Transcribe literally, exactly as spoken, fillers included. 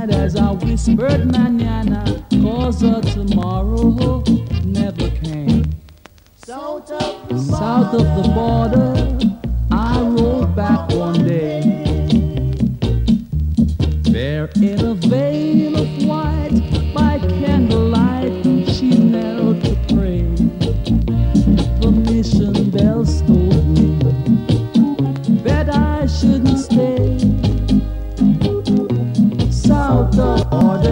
as I whispered manana, cause of tomorrow never came. South of the South of the border, I rode back one day. There in a veil of white, by candlelight, she knelt to pray. The mission bells told me that I shouldn't stay. South of the border,